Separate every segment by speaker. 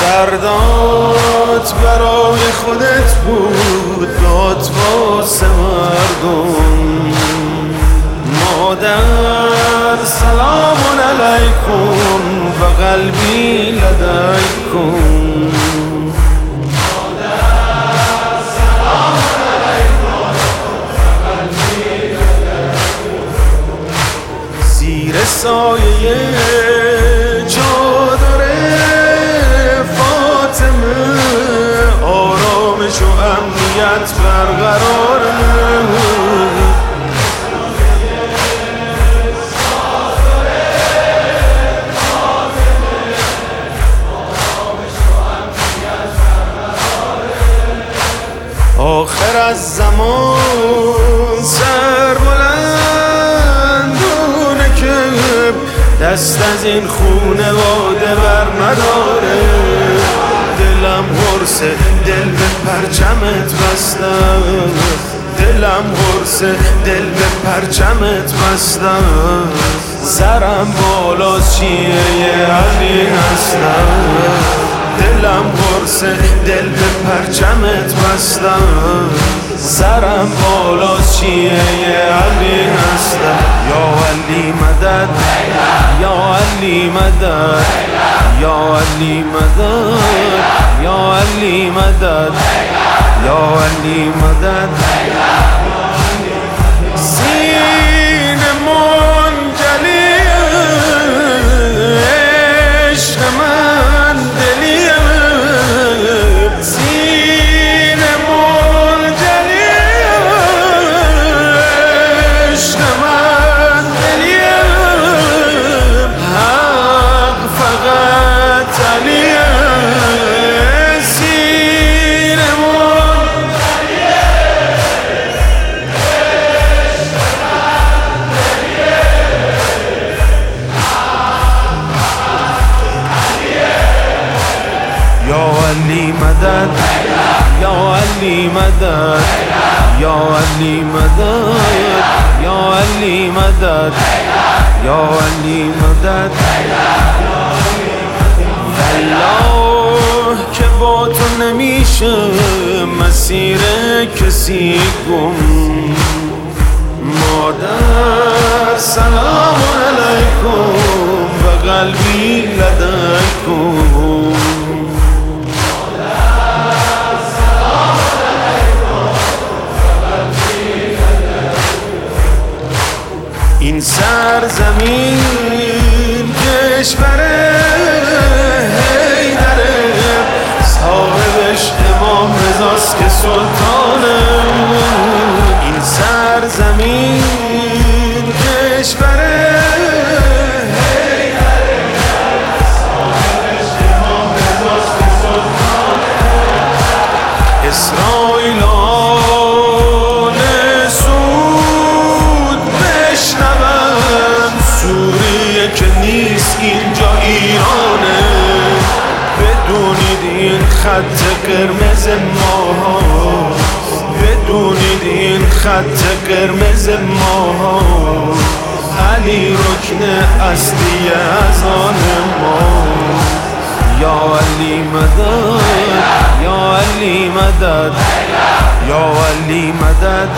Speaker 1: دردات برای خودت بود، داد واسه مردم. مادر سلام علیکم و قلبی لدیکم. زیر سایه چادر فاطمه آرامش و امنیت برقراره. آخر از زمان سر بلندونه که دست از این خونواده بر نداره. دلم قرصه دل به پرچمت بستم، دلم قرصه دل به پرچمت بستم. زرم بالاست چیه علی هستم، دلم قرصه دل به پرچمت بستم. زرم بالاست چیه علی هستم. یا علی مدد، یا علی مدد، یا علی مدد، یا علی مدد، یا علی مدد. سین منجلی عشق من دلی، سین منجلی عشق من دلی. حق فقط علی، سین منجلی عشق من دلی. یا علی مدد، یا علی مدد، یا علی مدد، یا علی مدد، یا علی مدد. والله که با تو نمیشه مسیر کسی گم. مادر سلام علیکم و قلبی لدیکم. این سرزمین کشور حیدره، صاحبش امام رضاست که سلطانه. این سرزمین کشور حیدره، صاحبش امام رضاست که سلطانه. اسرائیل که نیست اینجا ایرانه. بدونید این خط قرمز ماها، بدونید این خط قرمز ماها. علی رکن اصلی از آن ما. یا علی مدد، یا علی مدد، یا علی مدد.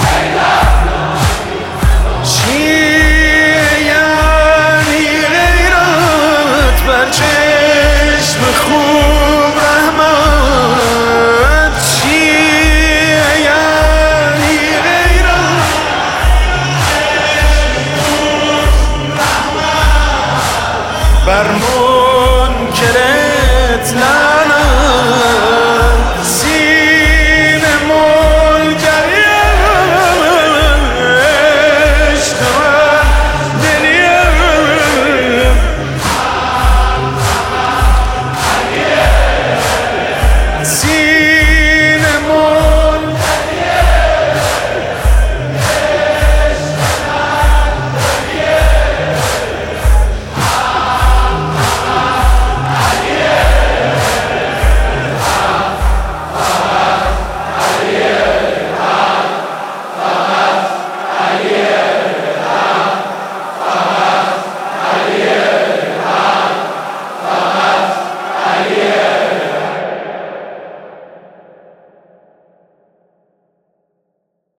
Speaker 1: بر چشم خون